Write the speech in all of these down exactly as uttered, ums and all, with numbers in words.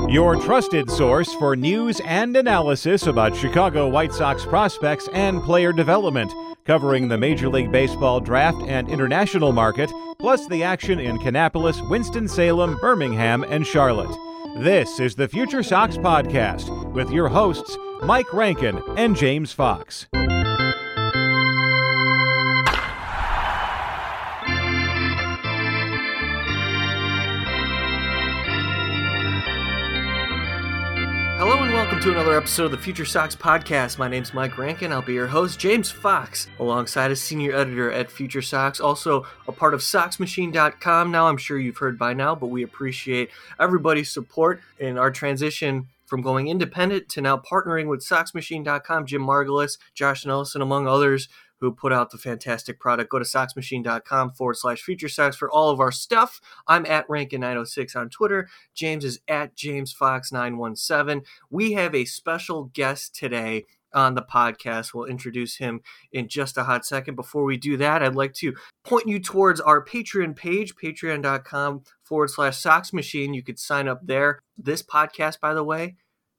Your trusted source for news and analysis about Chicago White Sox prospects and player development, covering the Major League Baseball draft and international market, plus the action in Kannapolis, Winston-Salem, Birmingham, and Charlotte. This is the Future Sox Podcast with your hosts, Mike Rankin and James Fox. Hello and welcome to another episode of the Future Sox Podcast. My name's Mike Rankin. I'll be your host, James Fox, alongside a senior editor at Future Sox, also a part of Sox Machine dot com. Now, I'm sure you've heard by now, but we appreciate everybody's support in our transition from going independent to now partnering with Sox Machine dot com. Jim Margulis, Josh Nelson, among others, who put out the fantastic product. Go to Sox Machine dot com forward slash Future Sox for all of our stuff. I'm at Rankin nine oh six on Twitter. James is at James Fox nine one seven. We have a special guest today on the podcast. We'll introduce him in just a hot second. Before we do that, I'd like to point you towards our Patreon page, patreon dot com forward slash Sox Machine. You could sign up there. This podcast, by the way,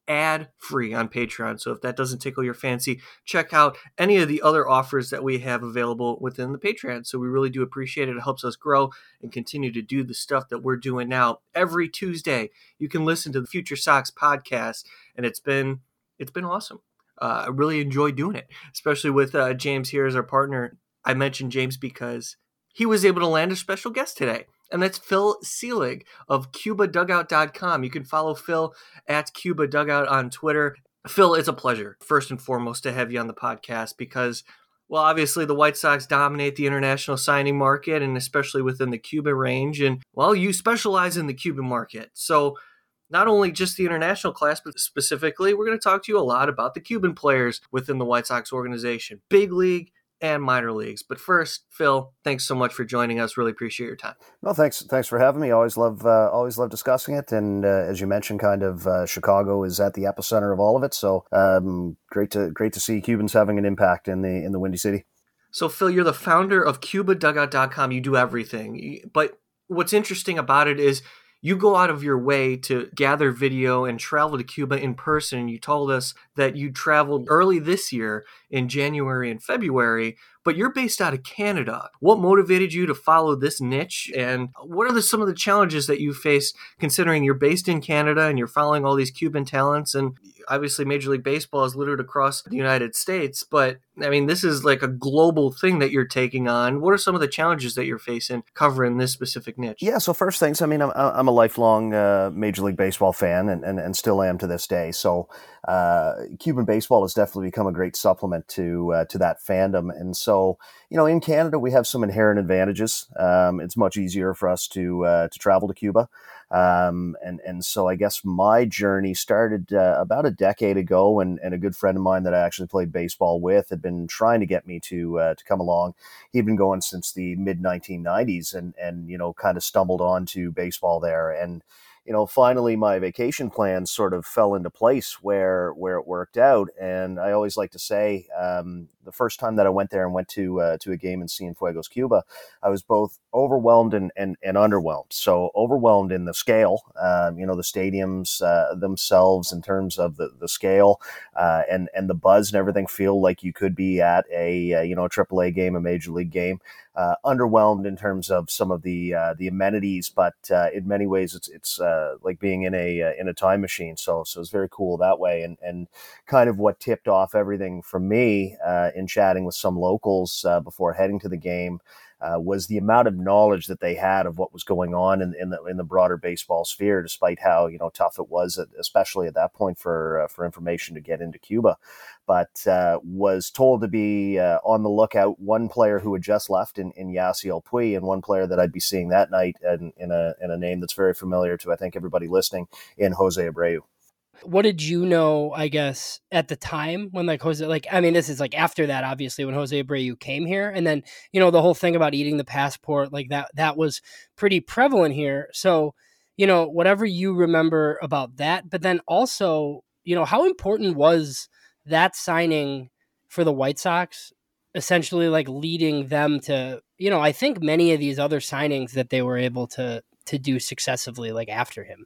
ad-free on Patreon. So if that doesn't tickle your fancy, check out any of the other offers that we have available within the Patreon. So we really do appreciate it. It helps us grow and continue to do the stuff that we're doing now. Every Tuesday, you can listen to the Future Sox podcast, and it's been it's been awesome. Uh, I really enjoy doing it, especially with uh, James here as our partner. I mentioned James because he was able to land a special guest today. And that's Phil Seelig of Cuba Dugout dot com. You can follow Phil at Cuba Dugout on Twitter. Phil, it's a pleasure, first and foremost, to have you on the podcast because, well, obviously the White Sox dominate the international signing market, and especially within the Cuban range. And, well, you specialize in the Cuban market. So not only just the international class, but specifically, we're going to talk to you a lot about the Cuban players within the White Sox organization, big league and minor leagues. But first, Phil, thanks so much for joining us. Really appreciate your time. Well, thanks. Thanks for having me. Always love, uh, always love discussing it. And uh, as you mentioned, kind of uh, Chicago is at the epicenter of all of it. So um, great to great to see Cubans having an impact in the in the Windy City. So, Phil, you're the founder of Cuba Dugout dot com. You do everything. But what's interesting about it is you go out of your way to gather video and travel to Cuba in person. You told us that you traveled early this year in January and February, but you're based out of Canada. What motivated you to follow this niche? And what are the, some of the challenges that you face considering you're based in Canada and you're following all these Cuban talents? And obviously Major League Baseball is littered across the United States, but I mean, this is like a global thing that you're taking on. What are some of the challenges that you're facing covering this specific niche? Yeah, so first things, I mean, I'm, I'm a lifelong uh, Major League Baseball fan and, and, and still am to this day. So uh, Cuban baseball has definitely become a great supplement to uh, to that fandom. And so, you know, in Canada, we have some inherent advantages. Um, it's much easier for us to uh, to travel to Cuba. Um, and, and so I guess my journey started uh, about a decade ago, and, and a good friend of mine that I actually played baseball with had been trying to get me to uh, to come along. He'd been going since the mid nineteen nineties and, and, you know, kind of stumbled onto baseball there. And, you know, finally my vacation plans sort of fell into place where where it worked out. And I always like to say um, the first time that I went there and went to uh, to a game in Cienfuegos, Cuba, I was both overwhelmed and, and, and underwhelmed. So overwhelmed in the scale, um, you know, the stadiums uh, themselves in terms of the, the scale uh, and, and the buzz and everything feel like you could be at a, uh, you know, a triple A game, a major league game. Uh, underwhelmed in terms of some of the uh, the amenities, but uh, in many ways it's it's uh, like being in a uh, in a time machine. So so it's very cool that way, and and kind of what tipped off everything for me uh, in chatting with some locals uh, before heading to the game. Uh, was the amount of knowledge that they had of what was going on in, in the in the broader baseball sphere, despite how you know tough it was, especially at that point for uh, for information to get into Cuba. But uh, was told to be uh, on the lookout. One player who had just left in, in Yasiel Puig, and one player that I'd be seeing that night, in, in a in a name that's very familiar to I think everybody listening, in Jose Abreu. What did you know, I guess, at the time when like Jose, like, I mean, this is like after that, obviously, when Jose Abreu came here, and then, you know, the whole thing about eating the passport, like that, that was pretty prevalent here. So, you know, whatever you remember about that, but then also, you know, how important was that signing for the White Sox, essentially like leading them to, you know, I think many of these other signings that they were able to, to do successively, like after him.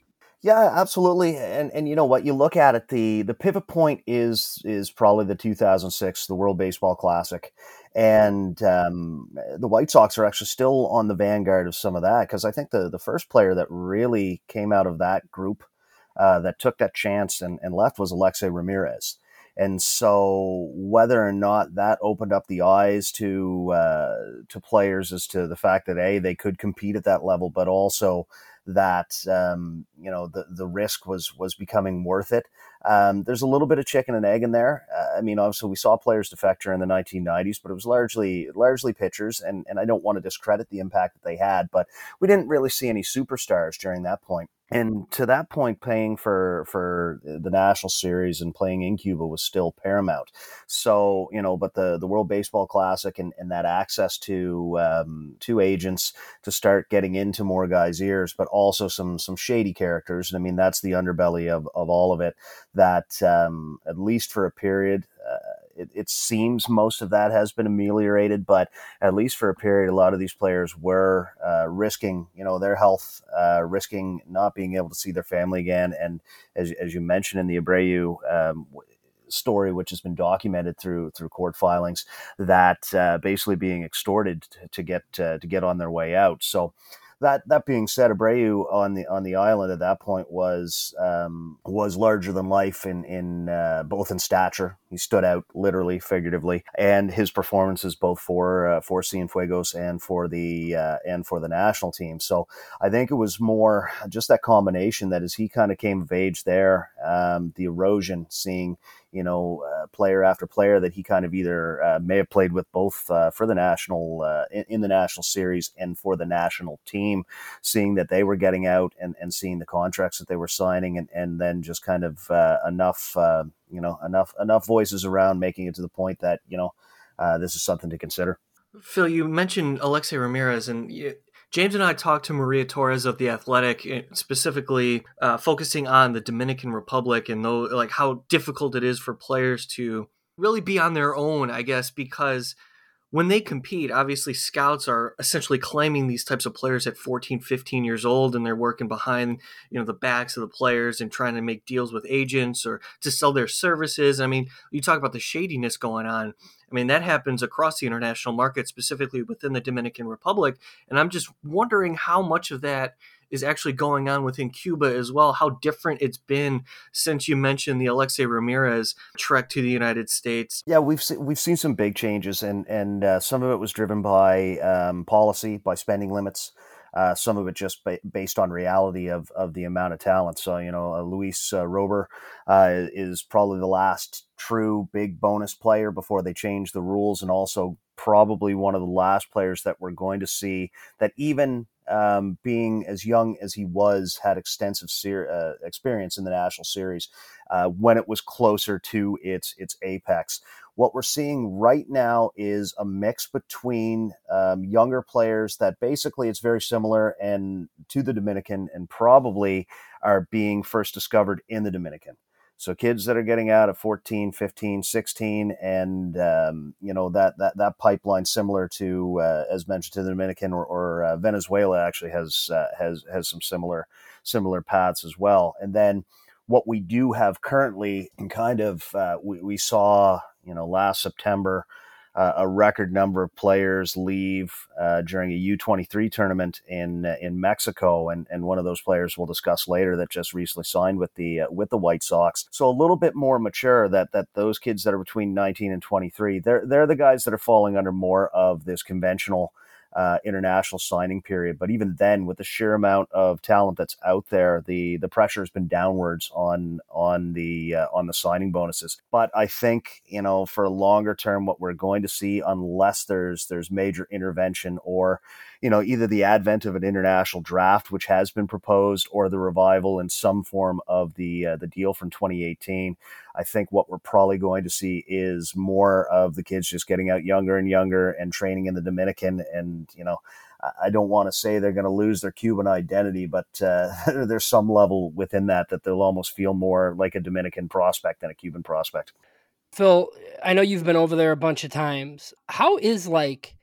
Yeah, absolutely. And and you know what, you look at it, the the pivot point is is probably the two thousand six, the World Baseball Classic. And um, the White Sox are actually still on the vanguard of some of that, because I think the, the first player that really came out of that group uh, that took that chance and, and left was Alexei Ramirez. And so whether or not that opened up the eyes to uh, to players as to the fact that, A, they could compete at that level, but also that um, you know the the risk was was becoming worth it. Um, there's a little bit of chicken and egg in there. Uh, I mean, obviously we saw players defect during the nineteen nineties, but it was largely largely pitchers, and and I don't want to discredit the impact that they had, but we didn't really see any superstars during that point. And to that point, paying for for the National Series and playing in Cuba was still paramount. So, you know, but the, the World Baseball Classic and, and that access to um, to agents to start getting into more guys' ears, but also some some shady characters. And I mean, that's the underbelly of, of all of it, that um, at least for a period, uh, it, it seems most of that has been ameliorated, but at least for a period, a lot of these players were uh, risking, you know, their health, uh, risking not being able to see their family again. And as, as you mentioned in the Abreu um, story, which has been documented through through court filings, that uh, basically being extorted to, to get uh, to get on their way out. So. That that being said, Abreu on the on the island at that point was um, was larger than life in in uh, both in stature. He stood out literally, figuratively, and his performances both for uh, for Cienfuegos and for the uh, and for the national team. So I think it was more just that combination that as he kind of came of age there, um, the erosion, seeing you know, uh, player after player that he kind of either uh, may have played with both uh, for the national, uh, in, in the national series and for the national team, seeing that they were getting out and, and seeing the contracts that they were signing, and, and then just kind of uh, enough, uh, you know, enough, enough voices around making it to the point that, you know, uh, this is something to consider. Phil, you mentioned Alexei Ramirez, and you, James and I talked to Maria Torres of The Athletic, specifically uh, focusing on the Dominican Republic and though, like how difficult it is for players to really be on their own, I guess, because when they compete, obviously scouts are essentially claiming these types of players at fourteen, fifteen years old, and they're working behind, you know, the backs of the players and trying to make deals with agents or to sell their services. I mean, you talk about the shadiness going on. I mean, that happens across the international market, specifically within the Dominican Republic. And I'm just wondering how much of that is actually going on within Cuba as well, how different it's been since you mentioned the Alexei Ramirez trek to the United States. Yeah, we've se- we've seen some big changes, and and uh, some of it was driven by um, policy, by spending limits. Uh, some of it just ba- based on reality of of the amount of talent. So, you know, uh, Luis uh, Rober uh, is probably the last true big bonus player before they change the rules, and also probably one of the last players that we're going to see that even um, being as young as he was, had extensive ser- uh, experience in the National Series uh, when it was closer to its its apex. What we're seeing right now is a mix between um, younger players that basically it's very similar and to the Dominican, and probably are being first discovered in the Dominican. So kids that are getting out at fourteen, fifteen, sixteen, and um, you know that that that pipeline similar to uh, as mentioned to the Dominican, or, or uh, Venezuela actually has uh, has has some similar similar paths as well. And then what we do have currently, and kind of uh, we, we saw you know last September, Uh, a record number of players leave uh, during a U twenty-three tournament in uh, in Mexico, and and one of those players we'll discuss later that just recently signed with the uh, with the White Sox. So a little bit more mature. That that those kids that are between nineteen and twenty-three, they're they're the guys that are falling under more of this conventional Uh, international signing period. But even then, with the sheer amount of talent that's out there, the the pressure has been downwards on on the uh, on the signing bonuses. But I think you know for a longer term, what we're going to see, unless there's there's major intervention, or you know either the advent of an international draft, which has been proposed, or the revival in some form of the uh, the deal from twenty eighteen. I think what we're probably going to see is more of the kids just getting out younger and younger and training in the Dominican. And, you know, I don't want to say they're going to lose their Cuban identity, but uh, there's some level within that that they'll almost feel more like a Dominican prospect than a Cuban prospect. Phil, I know you've been over there a bunch of times. How is like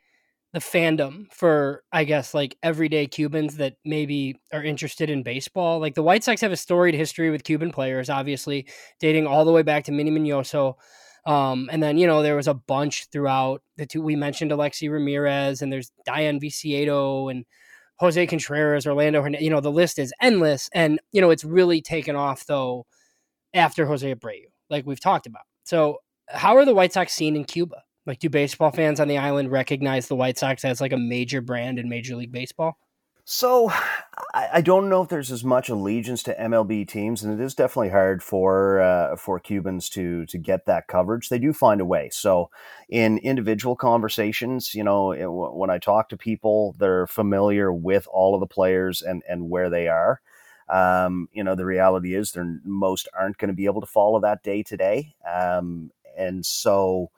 the fandom for, I guess, like everyday Cubans that maybe are interested in baseball. Like the White Sox have a storied history with Cuban players, obviously dating all the way back to Minnie Minoso. Um, and then, you know, there was a bunch throughout the two. We mentioned Alexi Ramirez, and there's Dayan Viciedo and Jose Contreras, Orlando Hernandez. You know, the list is endless. And, you know, it's really taken off, though, after Jose Abreu, like we've talked about. So how are the White Sox seen in Cuba? Like, do baseball fans on the island recognize the White Sox as like a major brand in Major League Baseball? So I, I don't know if there's as much allegiance to M L B teams, and it is definitely hard for uh, for Cubans to to get that coverage. They do find a way. So in individual conversations, you know, it, when I talk to people, they're familiar with all of the players and and where they are. Um, you know, the reality is they're most aren't going to be able to follow that day to day. Um, and so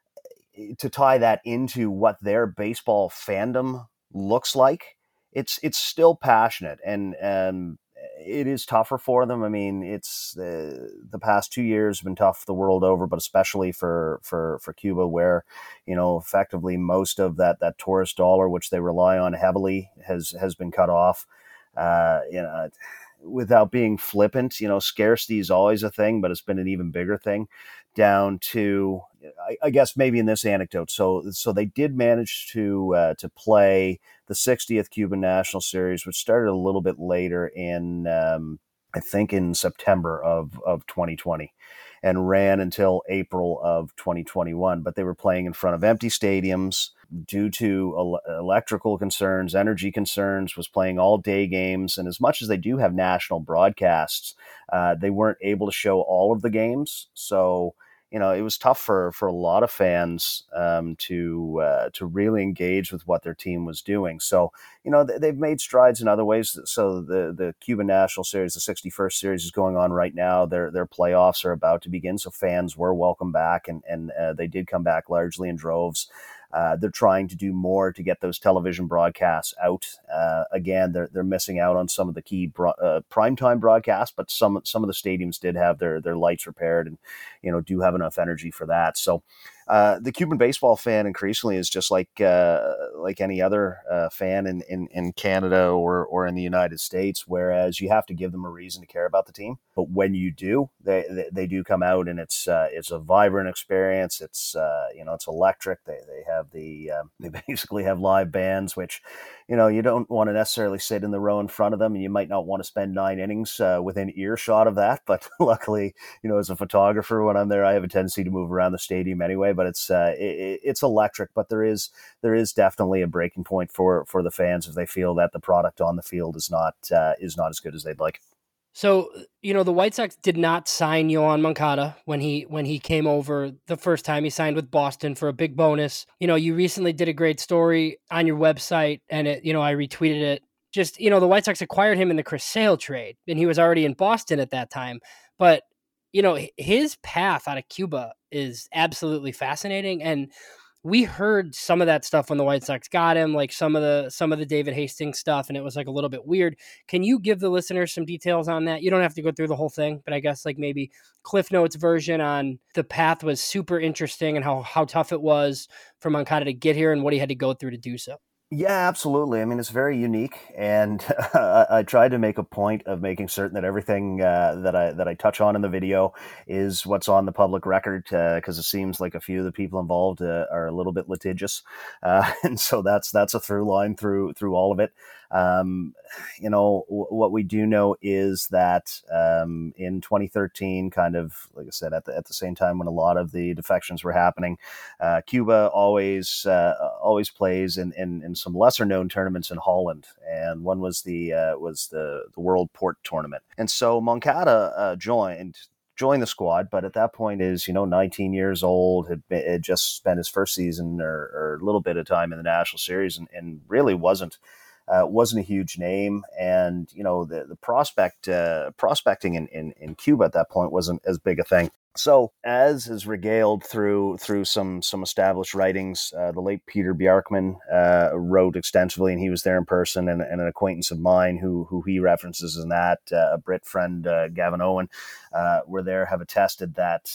to tie that into what their baseball fandom looks like, it's it's still passionate, and um, it is tougher for them. I mean, it's uh, the past two years have been tough the world over, but especially for for for Cuba, where, you know, effectively most of that that tourist dollar, which they rely on heavily, has has been cut off. Uh, you know, without being flippant, you know, scarcity is always a thing, but it's been an even bigger thing, down to, I, I guess maybe in this anecdote. So, so they did manage to uh, to play the sixtieth Cuban National Series, which started a little bit later in, um, I think, in September of of twenty twenty, and ran until April of twenty twenty-one. But they were playing in front of empty stadiums due to el- electrical concerns, energy concerns, was playing all day games. And as much as they do have national broadcasts, uh, they weren't able to show all of the games. So, you know, it was tough for, for a lot of fans um, to uh, to really engage with what their team was doing. So, you know, they've made strides in other ways. So the, the Cuban National Series, the sixty-first series, is going on right now. Their their playoffs are about to begin. So fans were welcome back, and, and uh, they did come back largely in droves. Uh, they're trying to do more to get those television broadcasts out. Uh, again, they're they're missing out on some of the key bro- uh, primetime broadcasts, but some some of the stadiums did have their their lights repaired, and, you know, do have enough energy for that. So uh, the Cuban baseball fan increasingly is just like uh, like any other uh, fan in, in, in Canada or or in the United States. Whereas you have to give them a reason to care about the team, but when you do, they they, they do come out, and it's uh, it's a vibrant experience. It's uh, you know, it's electric. They they have the um, they basically have live bands, which, you know, you don't want to necessarily sit in the row in front of them, and you might not want to spend nine innings uh, within earshot of that. But luckily, you know, as a photographer, when I'm there, I have a tendency to move around the stadium anyway. But it's uh, it, it's electric. But there is there is definitely a breaking point for for the fans if they feel that the product on the field is not uh, is not as good as they'd like. So, you know, the White Sox did not sign Yoan Moncada when he when he came over the first time. He signed with Boston for a big bonus. You know, you recently did a great story on your website, and it, you know, I retweeted it. Just, you know, the White Sox acquired him in the Chris Sale trade, and he was already in Boston at that time. But, you know, his path out of Cuba is absolutely fascinating, and we heard some of that stuff when the White Sox got him, like some of the some of the David Hastings stuff, and it was like a little bit weird. Can you give the listeners some details on that? You don't have to go through the whole thing, but I guess like maybe Cliff Notes version on the path was super interesting and how, how tough it was for Moncada to get here and what he had to go through to do so. Yeah, absolutely. I mean, it's very unique, and uh, I tried to make a point of making certain that everything uh, that I that I touch on in the video is what's on the public record, because uh, it seems like a few of the people involved uh, are a little bit litigious, uh, and so that's that's a through line through through all of it. Um, you know, w- what we do know is that um, in twenty thirteen, kind of like I said, at the at the same time when a lot of the defections were happening, uh, Cuba always uh, always plays in, in in some lesser known tournaments in Holland, and one was the uh, was the the World Port Tournament, and so Moncada uh, joined. joined the squad, but at that point is, you know, nineteen years old, had, been, had just spent his first season or, or a little bit of time in the National Series, and, and really wasn't uh, wasn't a huge name. And, you know, the the prospect uh, prospecting in, in, in Cuba at that point wasn't as big a thing. So, as is regaled through through some some established writings, uh, the late Peter Bjarkman uh, wrote extensively, and he was there in person. And, and an acquaintance of mine who who he references in that, uh, a Brit friend, uh, Gavin Owen, uh, were there, have attested that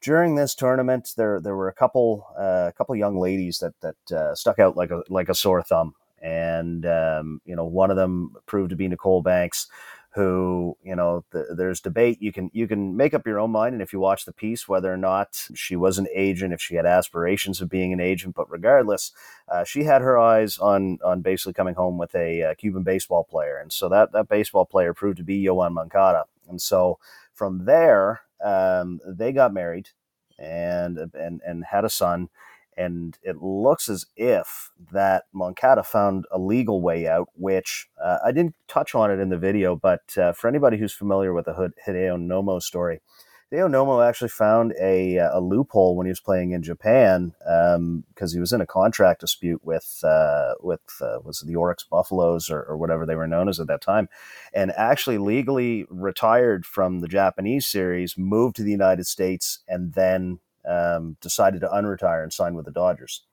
during this tournament, there there were a couple uh, a couple young ladies that that uh, stuck out like a like a sore thumb, and um, you know, one of them proved to be Nicole Banks, who, you know, the, there's debate. You can you can make up your own mind, and if you watch the piece, whether or not she was an agent, if she had aspirations of being an agent. But regardless, uh, she had her eyes on on basically coming home with a uh, Cuban baseball player, and so that that baseball player proved to be Yoan Moncada. And so from there, um, they got married and and and had a son. And it looks as if that Moncada found a legal way out, which uh, I didn't touch on it in the video, but uh, for anybody who's familiar with the Hideo Nomo story, Hideo Nomo actually found a, a loophole when he was playing in Japan, because um, he was in a contract dispute with uh, with uh, was it the Oryx Buffaloes or, or whatever they were known as at that time, and actually legally retired from the Japanese series, moved to the United States, and then Um, decided to unretire and sign with the Dodgers.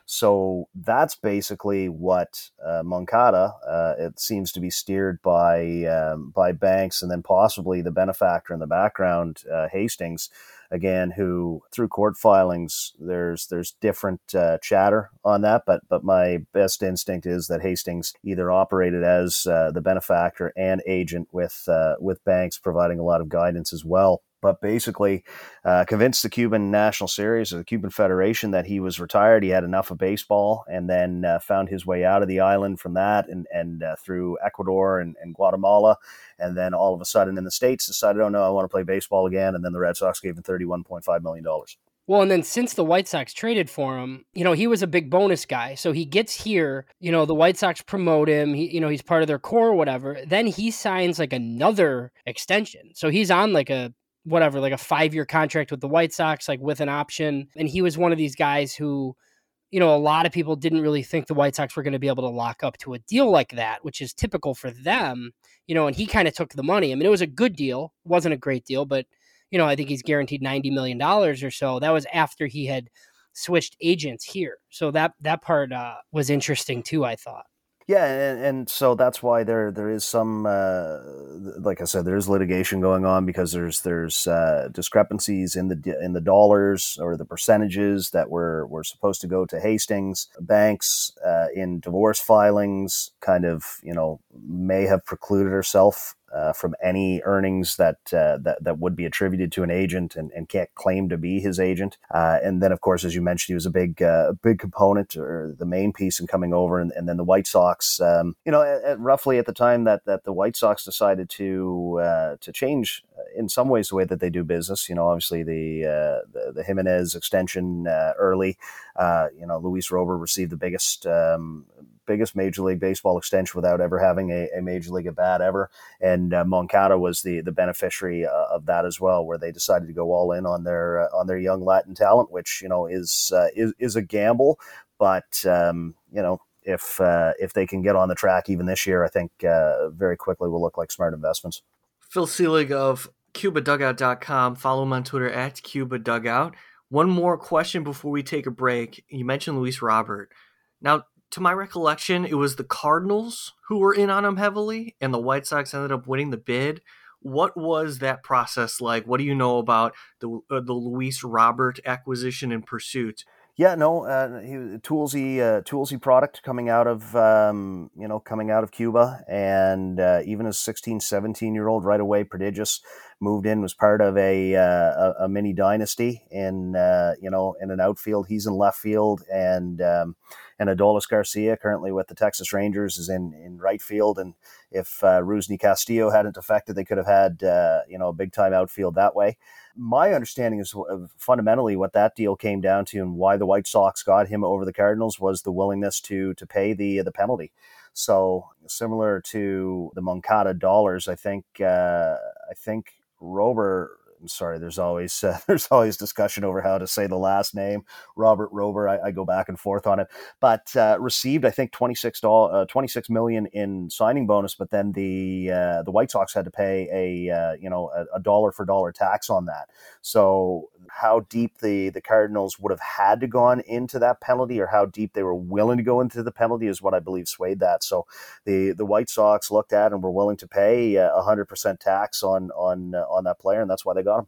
So that's basically what uh, Moncada, uh, it seems to be steered by um, by Banks, and then possibly the benefactor in the background, uh, Hastings, again, who through court filings, there's there's different uh, chatter on that, but but my best instinct is that Hastings either operated as uh, the benefactor and agent with uh, with Banks, providing a lot of guidance as well. But basically uh, convinced the Cuban National Series or the Cuban Federation that he was retired. He had enough of baseball, and then uh, found his way out of the island from that and, and uh, through Ecuador and, and Guatemala. And then all of a sudden in the States decided, oh, no, I want to play baseball again. And then the Red Sox gave him thirty-one point five million dollars. Well, and then since the White Sox traded for him, you know, he was a big bonus guy. So he gets here, you know, the White Sox promote him, he, you know, he's part of their core or whatever. Then he signs like another extension. So he's on like a, whatever, like a five-year contract with the White Sox, like with an option. And he was one of these guys who, you know, a lot of people didn't really think the White Sox were going to be able to lock up to a deal like that, which is typical for them, you know, and he kind of took the money. I mean, it was a good deal. It wasn't a great deal, but, you know, I think he's guaranteed ninety million dollars or so. That was after he had switched agents here. So that, that part uh, was interesting too, I thought. Yeah, and, and so that's why there there is some, uh, like I said, there is litigation going on because there's there's uh, discrepancies in the in the dollars or the percentages that were, were supposed to go to Hastings. Banks uh, in divorce filings kind of, you know, may have precluded herself Uh, from any earnings that, uh, that that would be attributed to an agent, and, and can't claim to be his agent. Uh, and then, of course, as you mentioned, he was a big uh, big component or the main piece in coming over. And, and then the White Sox, um, you know, at, at roughly at the time that, that the White Sox decided to uh, to change in some ways the way that they do business. You know, obviously the uh, the, the Jimenez extension uh, early. Uh, you know, Luis Robert received the biggest. Um, biggest Major League Baseball extension without ever having a, a Major League at bat ever. And uh, Moncada was the the beneficiary uh, of that as well, where they decided to go all in on their uh, on their young Latin talent, which, you know, is uh, is is a gamble, but um, you know, if uh, if they can get on the track even this year, I think uh, very quickly will look like smart investments. Phil Seelig of Cuba Dugout dot com. Follow him on Twitter at Cuba Dugout. One more question before we take a break. You mentioned Luis Robert. Now, to my recollection, it was the Cardinals who were in on him heavily, and the White Sox ended up winning the bid. What was that process like? What do you know about the uh, the Luis Robert acquisition and pursuit? Yeah, no, uh, he toolsy, uh, toolsy product coming out of, um, you know, coming out of Cuba, and uh, even as sixteen, seventeen year old, right away, prodigious, moved in, was part of a uh, a, a mini dynasty in, uh, you know, in an outfield. He's in left field, and um, and Adolis Garcia, currently with the Texas Rangers, is in, in right field. And if uh, Rusney Castillo hadn't affected, they could have had, uh, you know, a big time outfield that way. My understanding is uh, fundamentally what that deal came down to, and why the White Sox got him over the Cardinals, was the willingness to to pay the the penalty. So similar to the Moncada dollars, I think uh, I think Robert. I'm sorry, there's always uh, there's always discussion over how to say the last name. Robert Rober, I, I go back and forth on it, but uh, received, I think, twenty-six million in signing bonus, but then the uh, the White Sox had to pay a uh, you know a, a dollar for dollar tax on that. So how deep the the Cardinals would have had to gone into that penalty, or how deep they were willing to go into the penalty, is what I believe swayed that. So the the White Sox looked at and were willing to pay a hundred percent tax on on uh, on that player, and that's why they got him.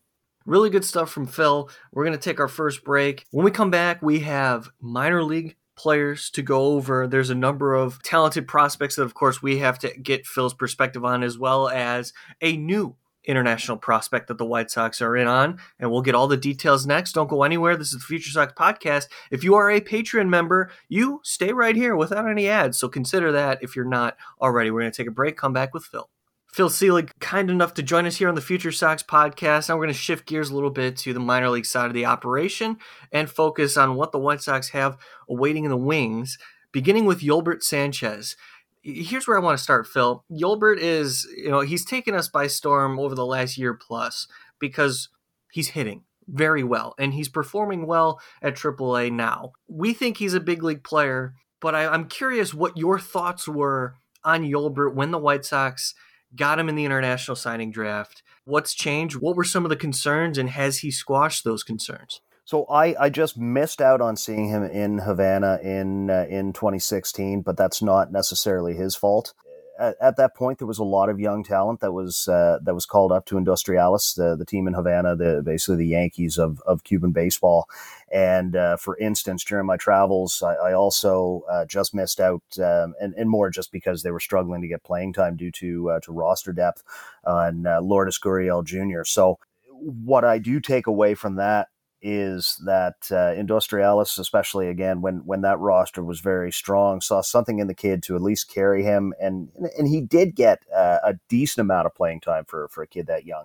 Really good stuff from Phil. We're going to take our first break. When we come back, we have minor league players to go over. There's a number of talented prospects that, of course, we have to get Phil's perspective on, as well as a new international prospect that the White Sox are in on, and we'll get all the details next. Don't go anywhere. This is the Future Sox Podcast. If you are a Patreon member, you stay right here without any ads, so consider that if you're not already. We're going to take a break, come back with Phil. Phil Selig, kind enough to join us here on the Future Sox Podcast. Now we're going to shift gears a little bit to the minor league side of the operation and focus on what the White Sox have awaiting in the wings, beginning with Yolbert Sanchez. Here's where I want to start, Phil. Yolbert is, you know, he's taken us by storm over the last year plus because he's hitting very well and he's performing well at triple A now. We think he's a big league player, but I, I'm curious what your thoughts were on Yolbert when the White Sox got him in the international signing draft. What's changed? What were some of the concerns, and has he squashed those concerns? So I, I just missed out on seeing him in Havana in uh, in twenty sixteen, but that's not necessarily his fault. At, at that point, there was a lot of young talent that was uh, that was called up to Industrialis, the, the team in Havana, the basically the Yankees of, of Cuban baseball. And uh, for instance, during my travels, I, I also uh, just missed out, um, and, and more just because they were struggling to get playing time due to uh, to roster depth on uh, Lourdes Gurriel Junior So what I do take away from that is that uh, Industrialis, especially again when when that roster was very strong, saw something in the kid to at least carry him, and and he did get uh, a decent amount of playing time for for a kid that young.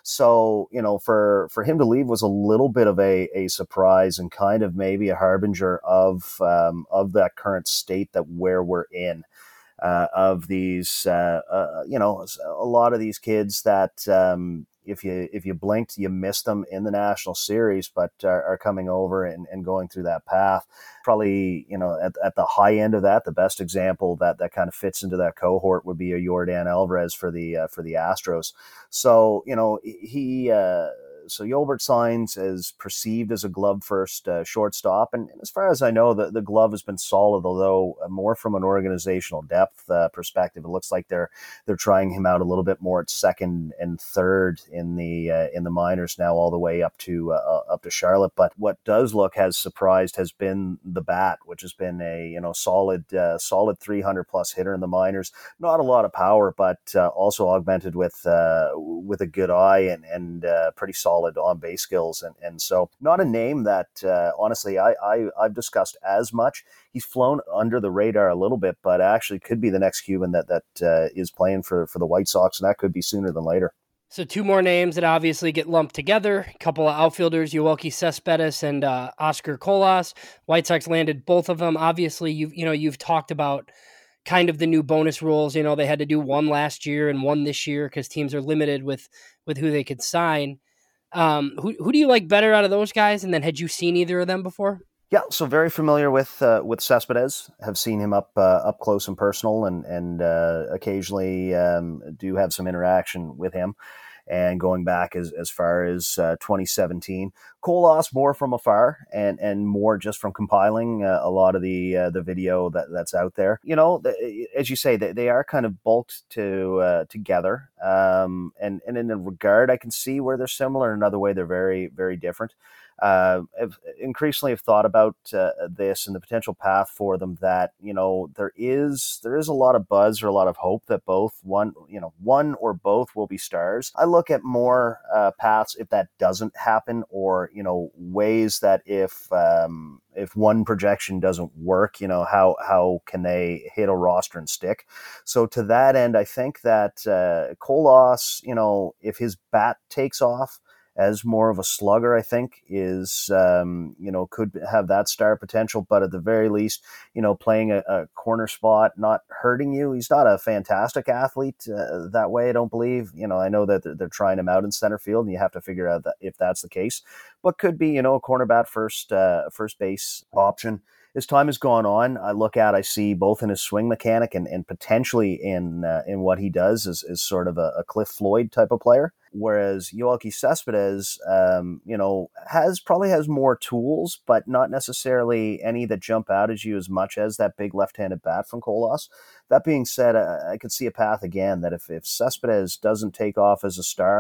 So you know, for for him to leave was a little bit of a a surprise and kind of maybe a harbinger of um, of that current state that where we're in. Uh, of these, uh, uh, you know, a lot of these kids that um, if you if you blinked, you missed them in the national series, but are, are coming over and, and going through that path. Probably, you know, at, at the high end of that, the best example that, that kind of fits into that cohort would be a Yordan Alvarez for the uh, for the Astros. So, you know, he. Uh, So Yolbert signs is perceived as a glove-first uh, shortstop, and, and as far as I know, the, the glove has been solid. Although uh, more from an organizational depth uh, perspective, it looks like they're they're trying him out a little bit more at second and third in the uh, in the minors now, all the way up to uh, up to Charlotte. But what does look has surprised has been the bat, which has been a you know solid uh, solid three hundred plus hitter in the minors. Not a lot of power, but uh, also augmented with uh, with a good eye and and uh, pretty solid. solid on-base skills, and, and so not a name that uh, honestly I, I, I've discussed as much. He's flown under the radar a little bit, but actually could be the next Cuban that, that uh, is playing for, for the White Sox, and that could be sooner than later. So two more names that obviously get lumped together. A couple of outfielders, Yoelqui Cespedes and uh, Oscar Colas. White Sox landed both of them. Obviously, you've, you know, you've talked about kind of the new bonus rules. You know, they had to do one last year and one this year because teams are limited with, with who they could sign. Um, who who do you like better out of those guys? And then had you seen either of them before? Yeah, so very familiar with uh, with Cespedes. Have seen him up uh, up close and personal, and and uh, occasionally um, do have some interaction with him. And going back as, as far as uh, twenty seventeen, Colas more from afar and, and more just from compiling uh, a lot of the uh, the video that, that's out there. You know, the, as you say, they, they are kind of bulked to uh, together. Um, and, and in a regard, I can see where they're similar. In another way, they're very, very different. Uh, I've increasingly have thought about uh, this and the potential path for them. That you know there is there is a lot of buzz or a lot of hope that both one you know one or both will be stars. I look at more uh, paths if that doesn't happen, or you know ways that if um, if one projection doesn't work, you know how how can they hit a roster and stick? So to that end, I think that uh, Colas, you know, if his bat takes off as more of a slugger, I think is, um, you know, could have that star potential, but at the very least, you know, playing a, a corner spot, not hurting you. He's not a fantastic athlete uh, that way, I don't believe. You know, I know that they're, they're trying him out in center field, and you have to figure out that if that's the case, but could be, you know, a cornerback first, uh, first base option. As time has gone on, I look at, I see both in his swing mechanic and, and potentially in uh, in what he does is, is sort of a, a Cliff Floyd type of player. Whereas Yoelqui Cespedes, um, you know, has probably has more tools, but not necessarily any that jump out at you as much as that big left-handed bat from Colas. That being said, I, I could see a path again that if, if Cespedes doesn't take off as a star,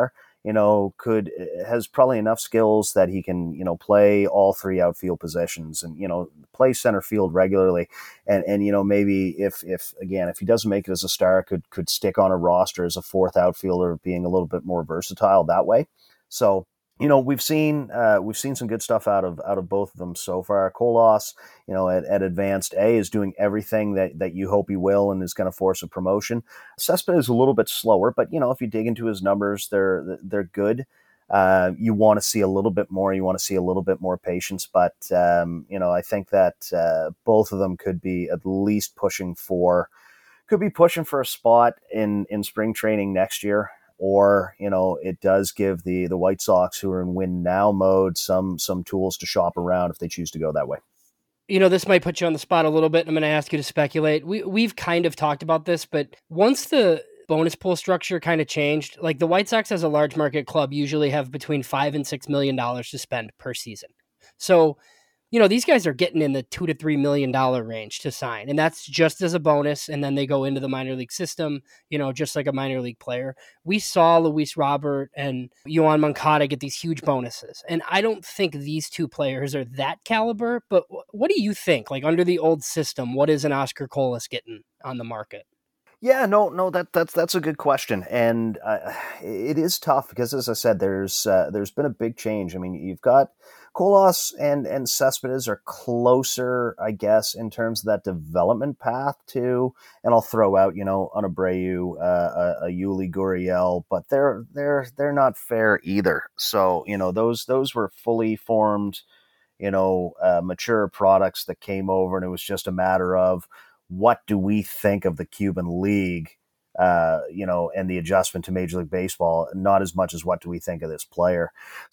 you know, could has probably enough skills that he can, you know, play all three outfield positions and, you know, play center field regularly. And, and, you know, maybe if, if again, if he doesn't make it as a star, could, could stick on a roster as a fourth outfielder, being a little bit more versatile that way. So, you know, we've seen uh, we've seen some good stuff out of out of both of them so far. Colas, you know, at, at Advanced A is doing everything that, that you hope he will and is going to force a promotion. Cespedes is a little bit slower, but, you know, if you dig into his numbers, they're they're good. Uh, you want to see a little bit more. You want to see a little bit more patience. But, um, you know, I think that uh, both of them could be at least pushing for, could be pushing for a spot in, in spring training next year. Or, you know, it does give the the White Sox, who are in win now mode, some some tools to shop around if they choose to go that way. You know, this might put you on the spot a little bit. I'm going to ask you to speculate. We, we've kind of talked about this, but once the bonus pool structure kind of changed, like the White Sox as a large market club usually have between five and six million dollars to spend per season. So, you know, these guys are getting in the two to three million dollar range to sign, and that's just as a bonus. And then they go into the minor league system, you know, just like a minor league player. We saw Luis Robert and Yoan Moncada get these huge bonuses, and I don't think these two players are that caliber. But what do you think? Like under the old system, what is an Oscar Colas getting on the market? Yeah, no, no, that that's that's a good question, and uh, it is tough because, as I said, there's uh, there's been a big change. I mean, you've got Colas and and Cespedes are closer, I guess, in terms of that development path to, and I'll throw out, you know, Abreu, uh, a, a Yuli Gurriel, but they're they're they're not fair either. So, you know, those those were fully formed, you know, uh, mature products that came over, and it was just a matter of, what do we think of the Cuban League, uh, you know, and the adjustment to Major League Baseball, not as much as what do we think of this player.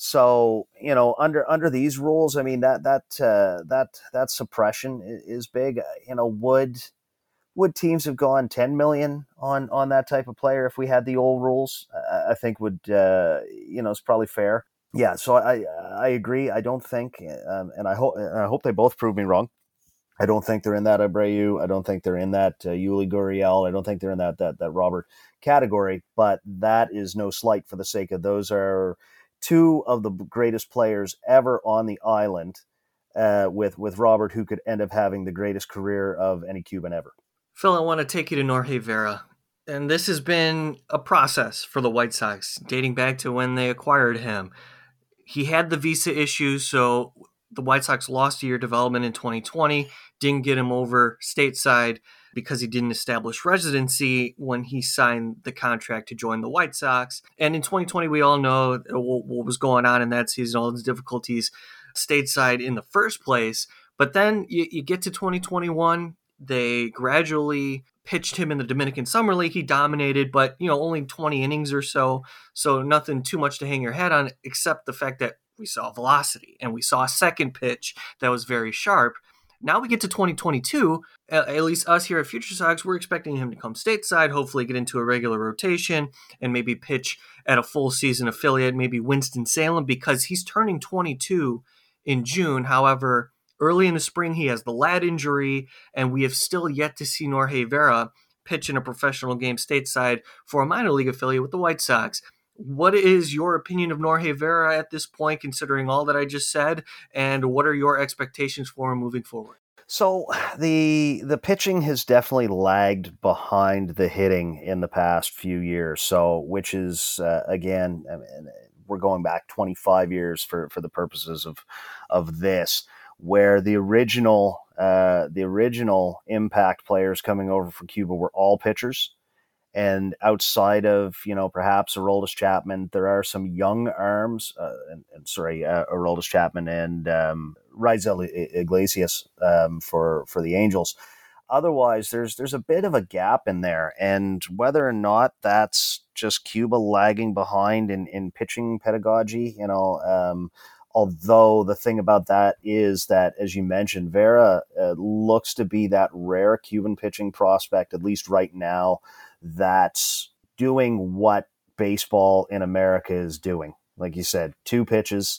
So, you know, under under these rules, I mean, that that uh, that that suppression is big. You know, would would teams have gone ten million on on that type of player if we had the old rules? I, I think would uh, you know, it's probably fair. Yeah, so I I agree. I don't think, um, and I hope I hope they both prove me wrong. I don't think they're in that Abreu. I don't think they're in that uh, Yuli Gurriel. I don't think they're in that, that that Robert category, but that is no slight for the sake of those are two of the greatest players ever on the island, uh, with, with Robert, who could end up having the greatest career of any Cuban ever. Phil, I want to take you to Norge Vera. And this has been a process for the White Sox dating back to when they acquired him. He had the visa issues, so the White Sox lost a year development in twenty twenty, didn't get him over stateside because he didn't establish residency when he signed the contract to join the White Sox. And in twenty twenty, we all know what was going on in that season, all the difficulties stateside in the first place. But then you, you get to twenty twenty-one, they gradually pitched him in the Dominican Summer League. He dominated, but you know, only twenty innings or so. So nothing too much to hang your head on, except the fact that we saw velocity and we saw a second pitch that was very sharp. Now we get to twenty twenty-two, at least us here at Future Sox, we're expecting him to come stateside, hopefully get into a regular rotation and maybe pitch at a full season affiliate, maybe Winston-Salem, because he's turning twenty-two in June. However, early in the spring, he has the lat injury, and we have still yet to see Norge Vera pitch in a professional game stateside for a minor league affiliate with the White Sox. What is your opinion of Norge Vera at this point, considering all that I just said, and what are your expectations for him moving forward? So the the pitching has definitely lagged behind the hitting in the past few years. So, which is uh, again, I mean, we're going back twenty-five years for, for the purposes of of this, where the original uh, the original impact players coming over from Cuba were all pitchers. And outside of, you know, perhaps Aroldis Chapman, there are some young arms, uh, and, and sorry, uh, Aroldis Chapman and um, Raisel Iglesias um, for for the Angels. Otherwise, there's there's a bit of a gap in there, and whether or not that's just Cuba lagging behind in, in pitching pedagogy, you know. Um, although the thing about that is that, as you mentioned, Vera uh, looks to be that rare Cuban pitching prospect, at least right now, that's doing what baseball in America is doing. Like you said, two pitches,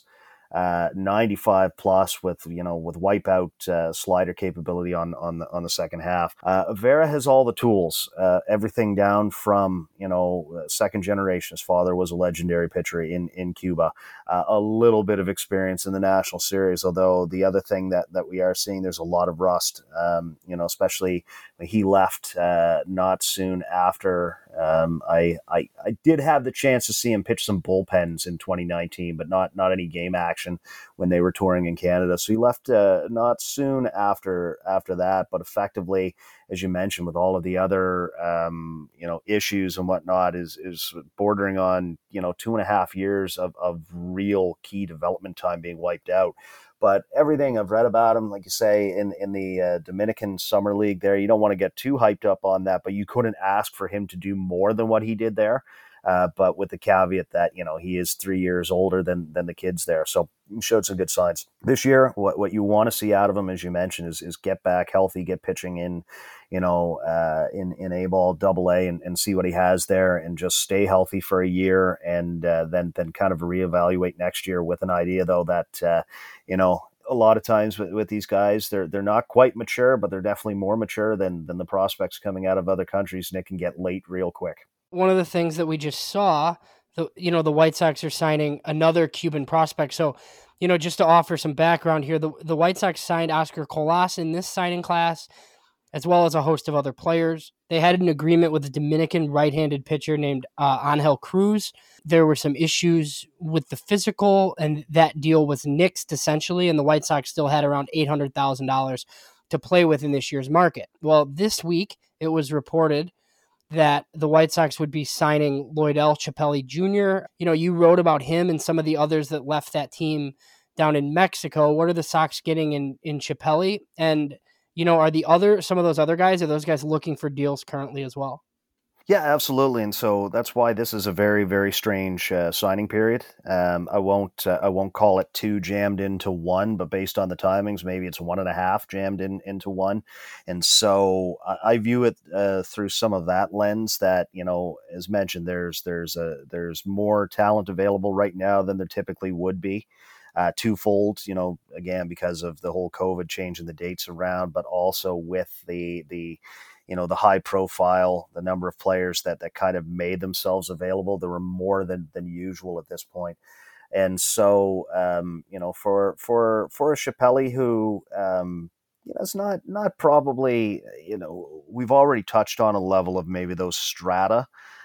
uh, ninety-five plus with, you know, with wipeout uh, slider capability on on the on the second half. Uh, Vera has all the tools, uh, everything down from, you know, second generation. His father was a legendary pitcher in in Cuba, uh, a little bit of experience in the National Series. Although the other thing that that we are seeing, there's a lot of rust. Um, you know, especially when he left uh, not soon after. Um, I, I I did have the chance to see him pitch some bullpens in twenty nineteen, but not not any game action when they were touring in Canada. So he left uh, not soon after after that. But effectively, as you mentioned, with all of the other um, you know issues and whatnot, is is bordering on you know two and a half years of of real key development time being wiped out. But everything I've read about him, like you say, in, in the uh, Dominican Summer League there, you don't want to get too hyped up on that, but you couldn't ask for him to do more than what he did there. Uh, but with the caveat that, you know, he is three years older than than the kids there. So he showed some good signs. This year, what, what you want to see out of him, as you mentioned, is is get back healthy, get pitching in, you know, uh, in, in A-ball, double A, and, and see what he has there, and just stay healthy for a year, and uh, then then kind of reevaluate next year with an idea, though, that, uh, you know, a lot of times with, with these guys, they're they're not quite mature, but they're definitely more mature than than the prospects coming out of other countries, and it can get late real quick. One of the things that we just saw, the you know, the White Sox are signing another Cuban prospect. So, you know, just to offer some background here, the, the White Sox signed Oscar Colas in this signing class, as well as a host of other players. They had an agreement with a Dominican right-handed pitcher named uh, Angel Cruz. There were some issues with the physical, and that deal was nixed essentially, and the White Sox still had around eight hundred thousand dollars to play with in this year's market. Well, this week it was reported that the White Sox would be signing Lloydell Chappelli Junior You know, you wrote about him and some of the others that left that team down in Mexico. What are the Sox getting in, in Chappelli? And, you know, are the other, some of those other guys, are those guys looking for deals currently as well? Yeah, absolutely, and so that's why this is a very, very strange uh, signing period. Um, I won't, uh, I won't call it two jammed into one, but based on the timings, maybe it's one and a half jammed in into one. And so I, I view it uh, through some of that lens. That, you know, as mentioned, there's there's a there's more talent available right now than there typically would be. Uh, twofold, you know, again because of the whole COVID changing the dates around, but also with the the you know, the high profile, the number of players that, that kind of made themselves available. There were more than, than usual at this point. And so, um, you know, for, for, for a Chappelli who, um, you know, it's not, not probably, you know, we've already touched on a level of maybe those strata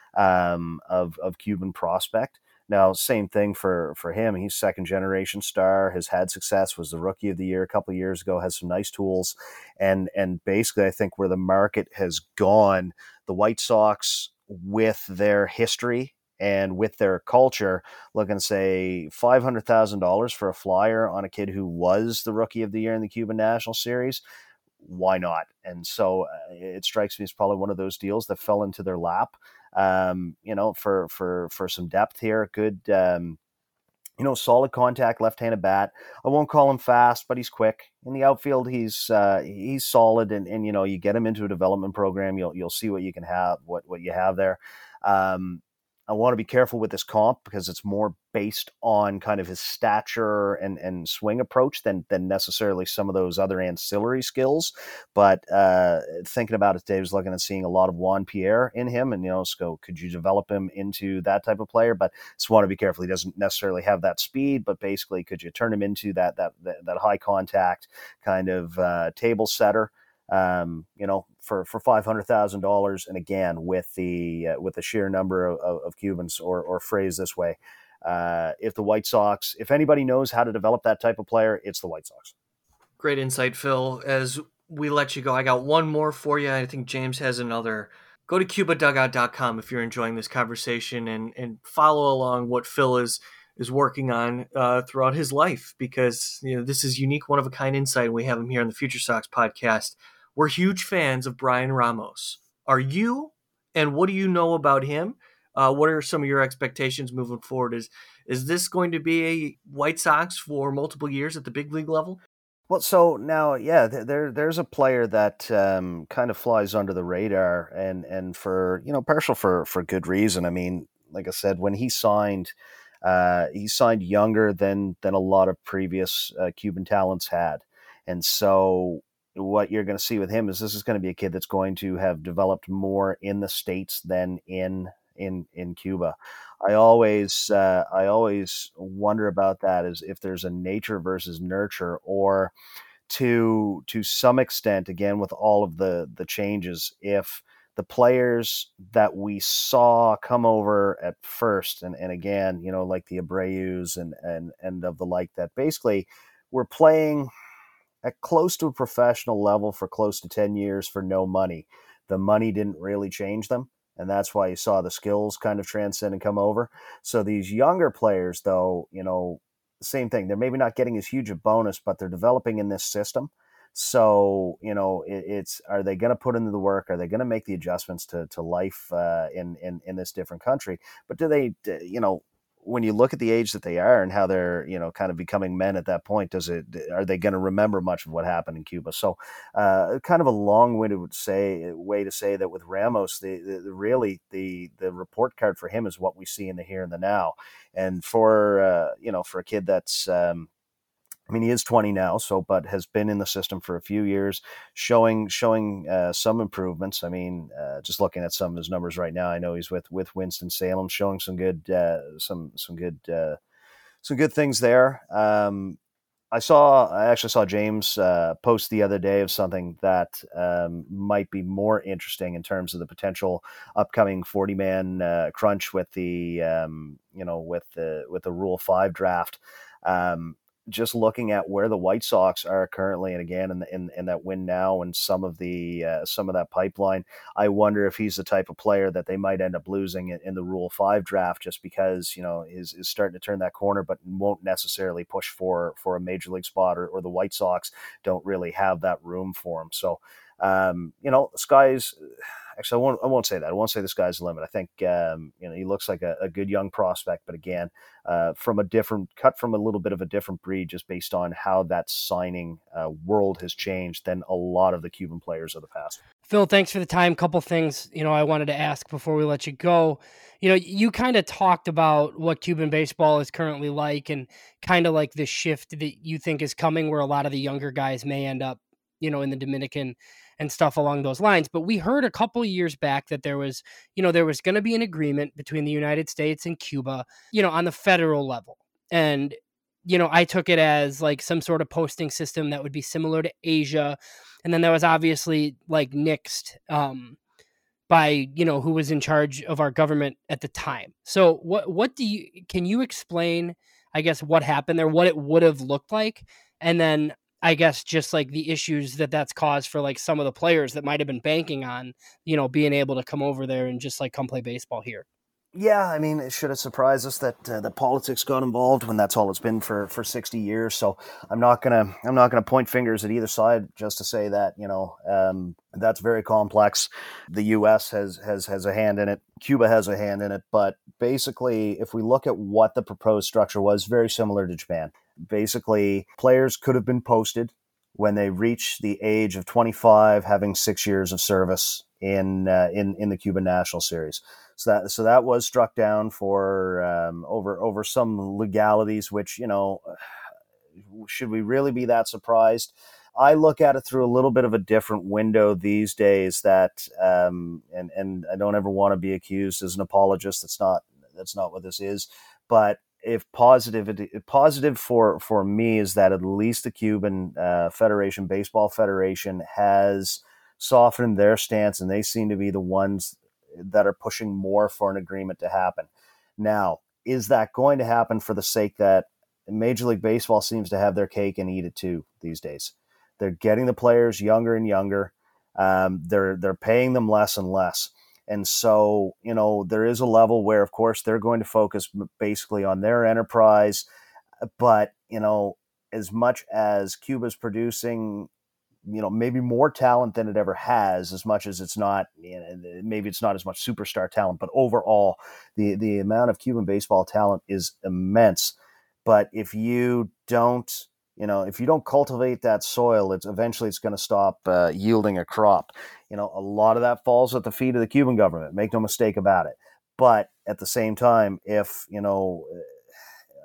um, of, of Cuban prospect. Now, same thing for, for him. He's second generation star, has had success, was the rookie of the year a couple of years ago, has some nice tools. And, and basically, I think where the market has gone, the White Sox, with their history and with their culture, looking to say five hundred thousand dollars for a flyer on a kid who was the rookie of the year in the Cuban National Series. Why not? And so uh, it strikes me as probably one of those deals that fell into their lap. Um, you know, for, for, for some depth here, good, um, you know, solid contact, left-handed bat. I won't call him fast, but he's quick. In the outfield, he's, uh, he's solid. And, and, you know, you get him into a development program, you'll, you'll see what you can have, what, what you have there. Um, I want to be careful with this comp because it's more based on kind of his stature and, and swing approach than than necessarily some of those other ancillary skills. But uh, thinking about it, Dave's looking at seeing a lot of Juan Pierre in him, and, you know, so could you develop him into that type of player? But just want to be careful. He doesn't necessarily have that speed, but basically, could you turn him into that that that, that high contact kind of uh, table setter? Um, you know, for, for five hundred thousand dollars. And again, with the, uh, with the sheer number of, of Cubans, or, or phrase this way, uh, if the White Sox, if anybody knows how to develop that type of player, it's the White Sox. Great insight, Phil. As we let you go, I got one more for you. I think James has another. Go to Cuba Dugout dot com if you're enjoying this conversation, and, and follow along what Phil is, is working on uh, throughout his life, because, you know, this is unique, one of a kind insight. We have him here on the Future Sox podcast. We're huge fans of Brian Ramos. Are you? And what do you know about him? Uh, what are some of your expectations moving forward? Is is this going to be a White Sox for multiple years at the big league level? Well, so now, yeah, there there's a player that um, kind of flies under the radar, and and for, you know, partial for for good reason. I mean, like I said, when he signed Uh, he signed younger than than a lot of previous uh, Cuban talents had, and so what you're going to see with him is this is going to be a kid that's going to have developed more in the States than in in in Cuba. I always uh, I always wonder about that, is if there's a nature versus nurture, or to to some extent, again with all of the the changes, if the players that we saw come over at first, and, and again, you know, like the Abreu's and and and of the like, that basically were playing at close to a professional level for close to ten years for no money. The money didn't really change them. And that's why you saw the skills kind of transcend and come over. So these younger players, though, you know, same thing. They're maybe not getting as huge a bonus, but they're developing in this system. So, you know, it, it's, are they going to put into the work? Are they going to make the adjustments to, to life uh, in, in, in this different country? But do they, you know, when you look at the age that they are and how they're, you know, kind of becoming men at that point, does it, are they going to remember much of what happened in Cuba? So uh, kind of a long-winded say, way to say that with Ramos, the, the, the really the, the report card for him is what we see in the here and the now. And for, uh, you know, for a kid that's, um, I mean, he is twenty now, so, but has been in the system for a few years, showing showing uh, some improvements. I mean, uh, just looking at some of his numbers right now, I know he's with with Winston-Salem, showing some good uh, some some good uh, some good things there. Um, I saw, I actually saw James uh, post the other day of something that um, might be more interesting in terms of the potential upcoming forty man uh, crunch with the um, you know with the with the Rule Five draft. Um, just looking at where the White Sox are currently, and again, in, in, in that win now and some of the uh, some of that pipeline, I wonder if he's the type of player that they might end up losing in, in the Rule Five draft, just because, you know, is is starting to turn that corner, but won't necessarily push for for a major league spot, or, or the White Sox don't really have that room for him. So, um, you know, sky's. Actually, I won't. I won't say that. I won't say the sky's the limit. I think um, you know, he looks like a, a good young prospect, but again, uh, from a different cut, from a little bit of a different breed, just based on how that signing uh, world has changed than a lot of the Cuban players of the past. Phil, thanks for the time. Couple things, you know, I wanted to ask before we let you go. You know, you kind of talked about what Cuban baseball is currently like, and kind of like the shift that you think is coming, where a lot of the younger guys may end up, you know, in the Dominican and stuff along those lines. But we heard a couple years back that there was, you know, there was going to be an agreement between the United States and Cuba, you know, on the federal level. And, you know, I took it as like some sort of posting system that would be similar to Asia. And then that was obviously like nixed um, by, you know, who was in charge of our government at the time. So what, what do you, can you explain, I guess, what happened there, what it would have looked like? And then I guess just like the issues that that's caused for like some of the players that might have been banking on, you know, being able to come over there and just like come play baseball here. Yeah, I mean, it should have surprised us that uh, that politics got involved when that's all it's been for, for sixty years. So I'm not gonna I'm not gonna point fingers at either side, just to say that, you know, um, that's very complex. The U S has has has a hand in it. Cuba has a hand in it. But basically, if we look at what the proposed structure was, very similar to Japan. Basically, players could have been posted when they reach the age of twenty-five, having six years of service in uh, in in the Cuban National Series. So that so that was struck down for um, over over some legalities, which, you know, should we really be that surprised? I look at it through a little bit of a different window these days. That um, and and I don't ever want to be accused as an apologist. That's not that's not what this is. But if positive, positive for, for me is that at least the Cuban uh, Federation, Baseball Federation, has softened their stance, and they seem to be the ones that are pushing more for an agreement to happen. Now, is that going to happen for the sake that Major League Baseball seems to have their cake and eat it too these days? They're getting the players younger and younger. Um, they're they're paying them less and less. And so, you know, there is a level where, of course, they're going to focus basically on their enterprise. But, you know, as much as Cuba's producing, you know, maybe more talent than it ever has, as much as it's not, you know, maybe it's not as much superstar talent, but overall, the, the amount of Cuban baseball talent is immense. But if you don't, you know, if you don't cultivate that soil, it's eventually it's going to stop uh, yielding a crop. You know, a lot of that falls at the feet of the Cuban government. Make no mistake about it. But at the same time, if, you know,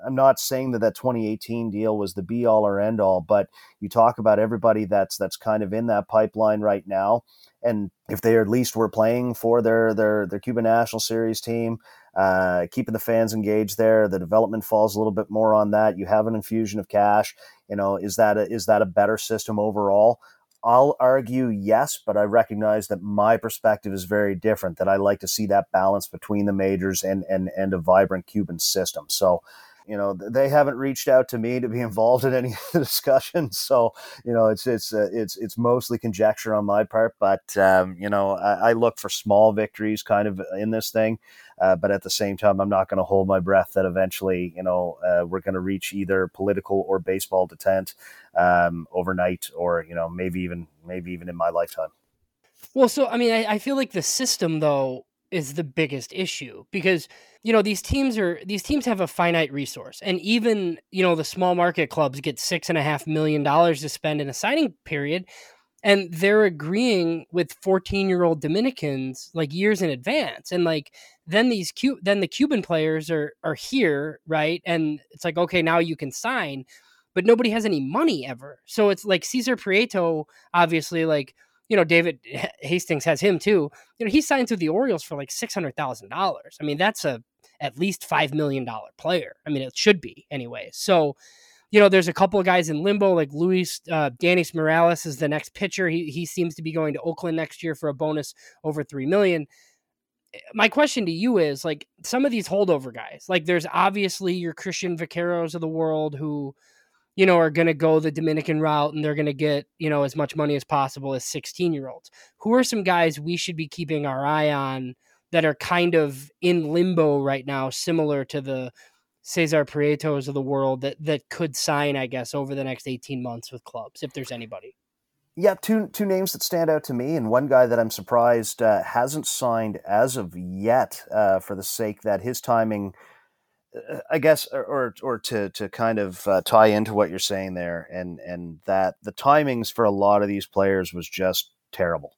I'm not saying that that twenty eighteen deal was the be all or end all, but you talk about everybody that's that's kind of in that pipeline right now, and if they at least were playing for their their their Cuban National Series team, uh, keeping the fans engaged there, the development falls a little bit more on that. You have an infusion of cash. You know, is that a, is that a better system overall? I'll argue yes, but I recognize that my perspective is very different, that I like to see that balance between the majors and and and a vibrant Cuban system. So, you know, they haven't reached out to me to be involved in any of the discussions. So, you know, it's it's uh, it's it's mostly conjecture on my part. But um, you know, I, I look for small victories kind of in this thing. Uh, but at the same time, I'm not going to hold my breath that eventually, you know, uh, we're going to reach either political or baseball detente um, overnight, or, you know, maybe even maybe even in my lifetime. Well, so, I mean, I, I feel like the system, though, is the biggest issue because, you know, these teams are these teams have a finite resource. And even, you know, the small market clubs get six and a half million dollars to spend in a signing period. And they're agreeing with fourteen year old Dominicans like years in advance. And like, then these Cu- then the Cuban players are, are here. Right. And it's like, okay, now you can sign, but nobody has any money ever. So it's like Cesar Prieto, obviously, like, you know, David Hastings has him too. You know, he signed with the Orioles for like six hundred thousand dollars. I mean, that's a, at least five million dollars player. I mean, it should be anyway. So, you know, there's a couple of guys in limbo, like Luis, uh, Danis Morales is the next pitcher. He he seems to be going to Oakland next year for a bonus over three million dollars. My question to you is, like, some of these holdover guys, like there's obviously your Christian Vaqueros of the world who, you know, are going to go the Dominican route and they're going to get, you know, as much money as possible as sixteen year olds. Who are some guys we should be keeping our eye on that are kind of in limbo right now, similar to the Cesar Prietos of the world that, that could sign, I guess, over the next eighteen months with clubs, if there's anybody? Yeah, two two names that stand out to me, and one guy that I'm surprised uh, hasn't signed as of yet, uh, for the sake that his timing, uh, I guess, or or, or to to kind of uh, tie into what you're saying there, and and that the timings for a lot of these players was just terrible.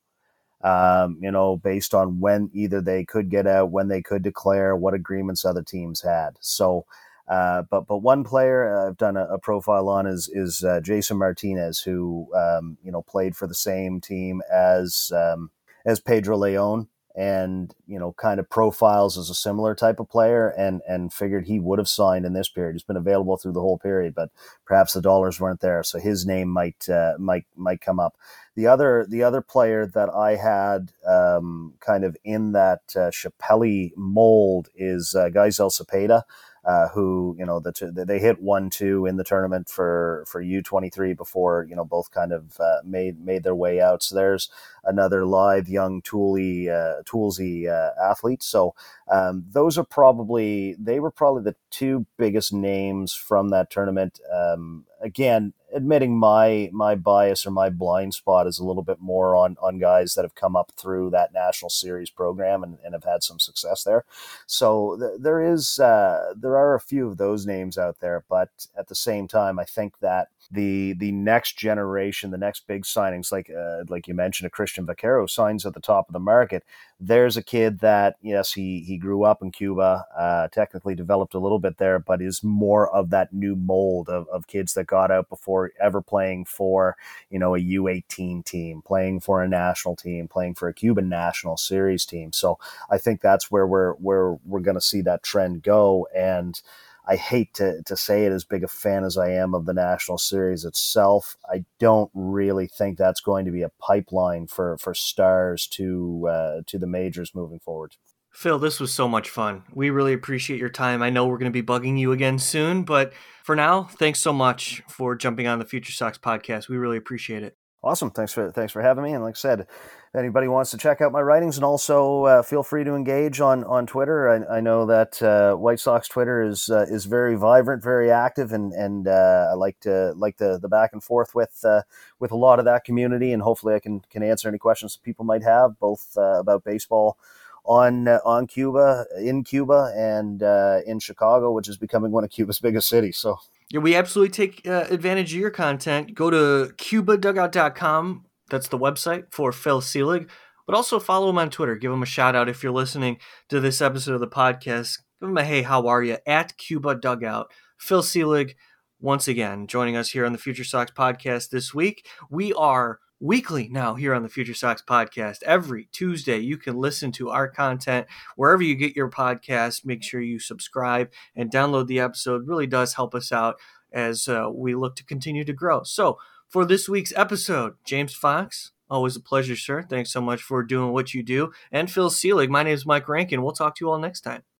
Um, you know, based on when either they could get out, when they could declare, what agreements other teams had. So. Uh, but but one player I've done a, a profile on is is uh, Jason Martinez, who um, you know played for the same team as um, as Pedro Leon, and you know kind of profiles as a similar type of player, and and figured he would have signed in this period. He's been available through the whole period, but perhaps the dollars weren't there, so his name might uh, might might come up. The other the other player that I had um, kind of in that uh, Chappelle mold is uh, Geisel Cepeda. Uh, who, you know, the t- they hit one two in the tournament for, for U twenty-three before, you know, both kind of uh, made made their way out. So there's another live, young, tooly, uh, toolsy uh, athlete. So um, those are probably, they were probably the two biggest names from that tournament. Um, again, admitting my my bias or my blind spot is a little bit more on on guys that have come up through that National Series program and, and have had some success there. So th- there is uh, there are a few of those names out there, but at the same time, I think that the the next generation, the next big signings, like uh, like you mentioned, a Christian Vaquero signs at the top of the market. There's a kid that, yes, he he grew up in Cuba, uh, technically developed a little bit there, but is more of that new mold of, of kids that got out before ever playing for, you know, a U eighteen team, playing for a national team, playing for a Cuban National Series team. So I think that's where we're where we're going to see that trend go. And I hate to, to say it, as big a fan as I am of the National Series itself, I don't really think that's going to be a pipeline for, for stars to uh, to the majors moving forward. Phil, this was so much fun. We really appreciate your time. I know we're going to be bugging you again soon, but for now, thanks so much for jumping on the Future Sox podcast. We really appreciate it. Awesome. Thanks for thanks for having me. And like I said, if anybody wants to check out my writings, and also uh, feel free to engage on on Twitter. I, I know that uh, White Sox Twitter is uh, is very vibrant, very active, and and uh, I like to like the the back and forth with uh, with a lot of that community. And hopefully, I can can answer any questions that people might have, both uh, about baseball on uh, on Cuba, in Cuba, and uh, in Chicago, which is becoming one of Cuba's biggest cities. So. Yeah, we absolutely take uh, advantage of your content. Go to cuba dugout dot com. That's the website for Phil Selig. But also follow him on Twitter. Give him a shout out if you're listening to this episode of the podcast. Give them a hey, how are you at Cuba Dugout. Phil Seelig, once again, joining us here on the Future Sox podcast this week. We are weekly now here on the Future Sox podcast. Every Tuesday, you can listen to our content wherever you get your podcast. Make sure you subscribe and download the episode. It really does help us out as uh, we look to continue to grow. So for this week's episode, James Fox, always a pleasure, sir. Thanks so much for doing what you do. And Phil Seelig, my name is Mike Rankin. We'll talk to you all next time.